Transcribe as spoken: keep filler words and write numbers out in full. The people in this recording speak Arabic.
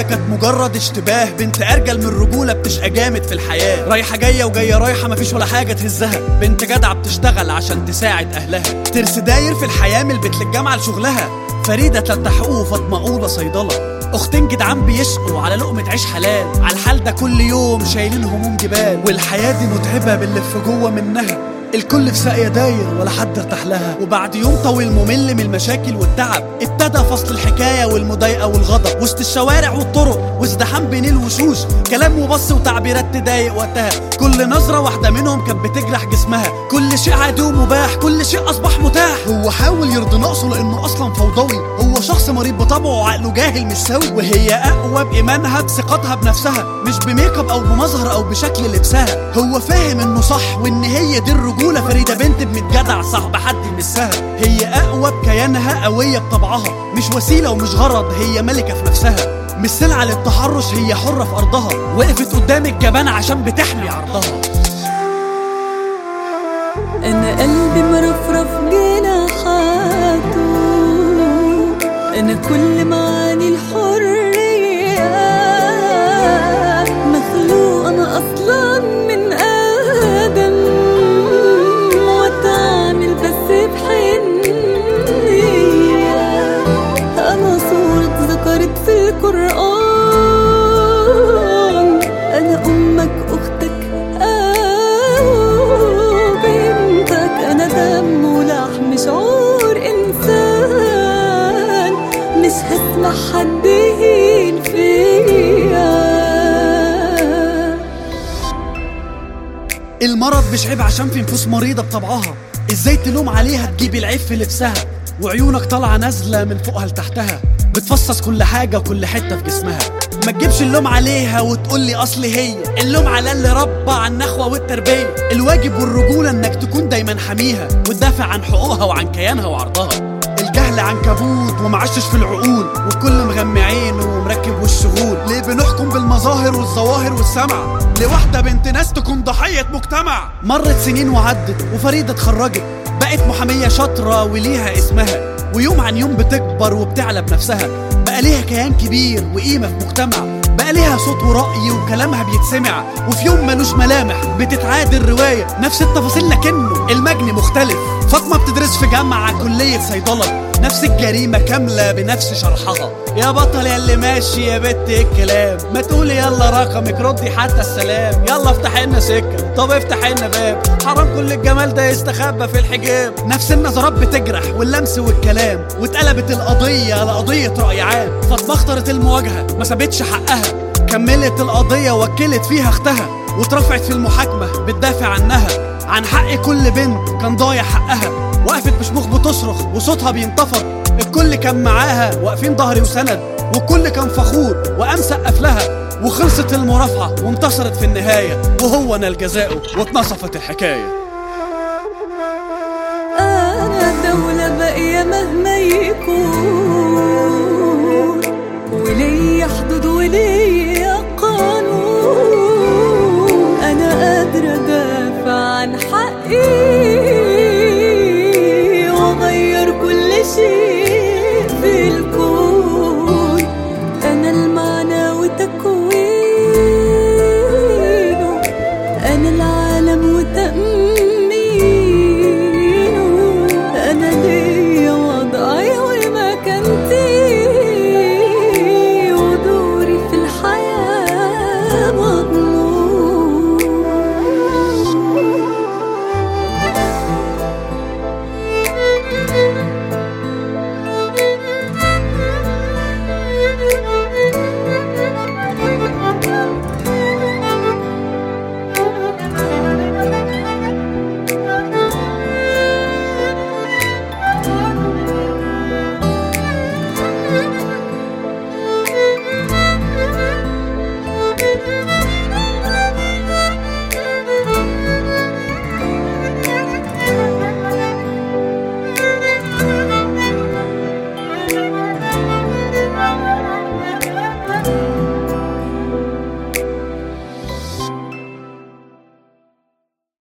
كانت مجرد اشتباه، بنت ارجل من الرجوله بتشقى جامد في الحياه، رايحه جايه وجايه رايحه مفيش ولا حاجه تهزها، بنت جدعه بتشتغل عشان تساعد اهلها، ترس داير في الحياه من البيت للجامعه لشغلها، فريده تلات حقوق وفاطمه اولى صيدله، اختين جدعان بيشقوا على لقمه عيش حلال، على الحال ده كل يوم شايلين هموم جبال، والحياه دي متعبه بنلف جوه منها، الكل في ساقية داير ولا حد ارتاح لها. وبعد يوم طويل ممل من المشاكل والتعب، ابتدى فصل الحكاية والمضايقة والغضب، وسط الشوارع والطرق وازدحام بين الوشوش، كلام وبص وتعبيرات تضايق وقتها، كل نظرة واحدة منهم كانت بتجرح جسمها، كل شيء عادي ومباح، كل شيء أصبح متاح. هو حاول يرضي نقصه لأنه أصلا فوضوي، هو شخص مريض بطبعه وعقله جاهل مش سوي، وهي أقوى بإيمانها بثقتها بنفسها، مش بميك اب أو بمظهر أو بشكل لبسها، هو فاهم إنه صح وإن هي دي الرجولة. فريدة بنت ابن جدع صاحب حد يمسها، هي أقوى بكيانها قوية بطبعها، مش وسيلة ومش غرض، هي ملكة في نفسها، مش سلعة للتحرش، هي حرة في أرضها، وقفت قدام الجبان عشان بتحمي عرضها. أنا قلبي مرفرف جناحاته، أنا كل معاني الحرية، مخلوق أنا أصلا من آدم، وأتعامل بس بحنية، أنا صورة ذكرت في القرآن، أنا أمك أختك دم ولحم شعور إنسان، مش هسمح حد يهين فيا. المرض مش عيب عشان في نفوس مريضة بطبعها، ازاي تلوم عليها تجيب العيب في لبسها، وعيونك طالعة نازلة من فوقها لتحتها، بتفصص كل حاجة وكل حتة في جسمها، ما تجيبش اللوم عليها وتقولي اصل هي، اللوم على اللي ربى عن النخوة والتربية، الواجب والرجولة انك تكون دايما حميها وتدافع عن حقوقها وعن كيانها وعرضها، الجهل عنكبوت ومعشش في العقول، والكل مغمي عينه ومركب والشغول، ليه بنحكم بالمظاهر والظواهر والسمع، لواحدة بنت ناس تكون ضحية مجتمع. مرت سنين وعدت وفريدة اتخرجت، بقت محامية شاطرة وليها اسمها، ويوم عن يوم بتكبر وبتعلى بنفسها، بقى ليها كيان كبير وقيمة في مجتمع، بقى ليها صوت ورأي وكلامها بيتسمع، وفي يوم ملوش ملامح بتتعاد الرواية، نفس التفاصيل لكنه المجني مختلف. فاطمة بتدرس في جامعة كلية صيدلة، نفس الجريمة كاملة بنفس شرحها، يا بطل يا اللي ماشي يا بنت الكلام، ما تقولي يلا رقمك ردي حتى السلام، يلا افتح لنا سكة طب افتح لنا باب، حرام كل الجمال ده يستخبى في الحجاب، نفس النظرات بتجرح واللمس والكلام، واتقلبت القضية لقضية رأي عام. فاطمة اختارت المواجهة ما سابتش حقها، كملت القضية وكلت فيها اختها، واترفعت في المحاكمة بتدافع عنها، عن حق كل بنت كان ضايع حقها، وقفت بشموخ بتصرخ وصوتها بينتفض، الكل كان معاها واقفين ظهري وسند، والكل كان فخور وقام سقف لها، وخلصت المرافعة وانتصرت في النهاية، وهو نال جزاؤه واتنصفت الحكاية. أنا دولة باقية مهما يكون، وليا حدود وليا قانون، أنا قادرة أدافع عن حقي.